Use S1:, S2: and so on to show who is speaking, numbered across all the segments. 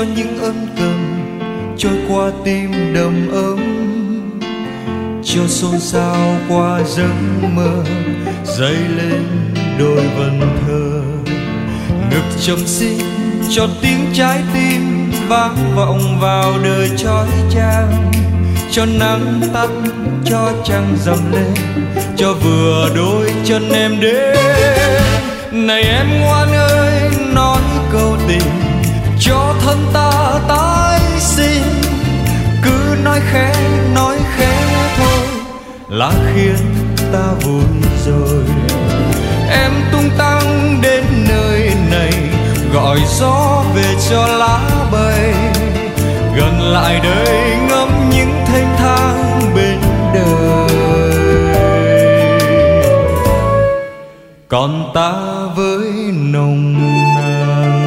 S1: cho những ân cần trôi qua tim đầm ấm, cho xôn xao qua giấc mơ dấy lên đôi vần thơ. Ngực trầm xin cho tiếng trái tim vang vọng vào đời chói chang, cho nắng tắt, cho trăng rằm lên, cho vừa đôi chân em đến. Này em ngoan ơi, nói câu tình cho thân ta tái sinh, cứ nói khẽ thôi là khiến ta vui rồi. Em tung tăng đến nơi này, gọi gió về cho lá bay, gần lại đây ngắm những thênh thang bên đời. Còn ta với nồng nàn,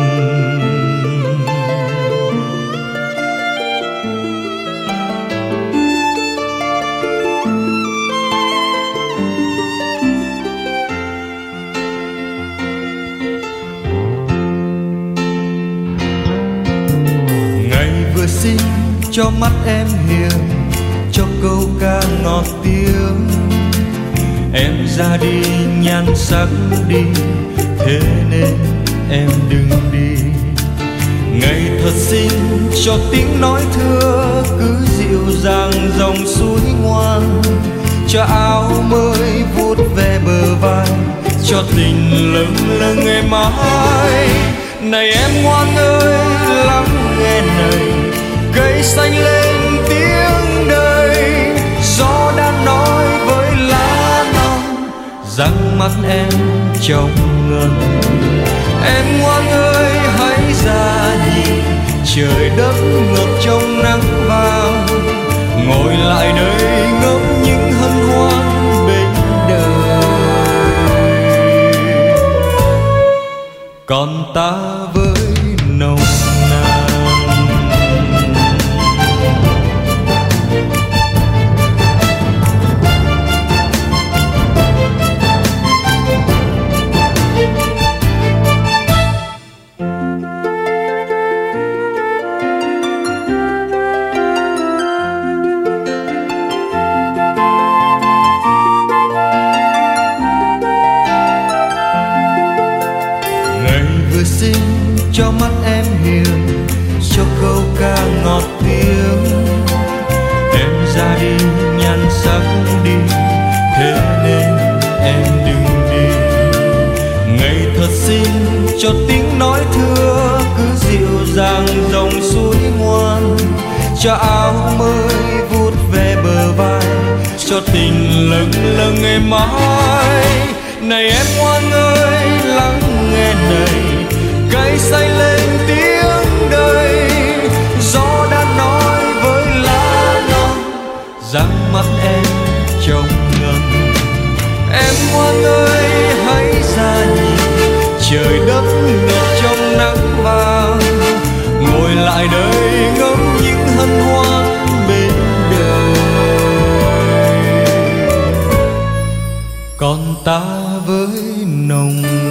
S1: xin cho mắt em hiền, cho câu ca ngọt tiếng. Em ra đi nhan sắc đi, thế nên em đừng đi. Ngày thật xin cho tiếng nói thưa cứ dịu dàng dòng suối ngoan, cho áo mới vuốt ve bờ vai, cho tình lâng lâng êm ái. Này em ngoan ơi, lắng nghe này, cây xanh lên tiếng đời, gió đã nói với lá non rằng mắt em trong ngần. Em ngoan ơi hãy ra nhìn, trời đất ngập trong nắng vàng, ngồi lại đây ngắm những hân hoan bên đời. Còn ta với nồng nàn, xin cho mắt em hiền, cho câu ca ngọt tiếng. Em ra đi nhan sắc đi, thế nên em đừng đi. Ngày thật xin cho tiếng nói thưa cứ dịu dàng dòng suối ngoan, cho áo mới vuốt ve bờ vai, cho tình lâng lâng êm ái. Này em ngoan ơi, lắng nghe này, cây xanh lên tiếng đời, gió đã nói với lá non rằng mắt em trong ngần. Em ngoan ơi hãy ra nhìn, trời đất ngập trong nắng vàng, ngồi lại đây ngắm những hân hoan bên đời. Còn ta với nồng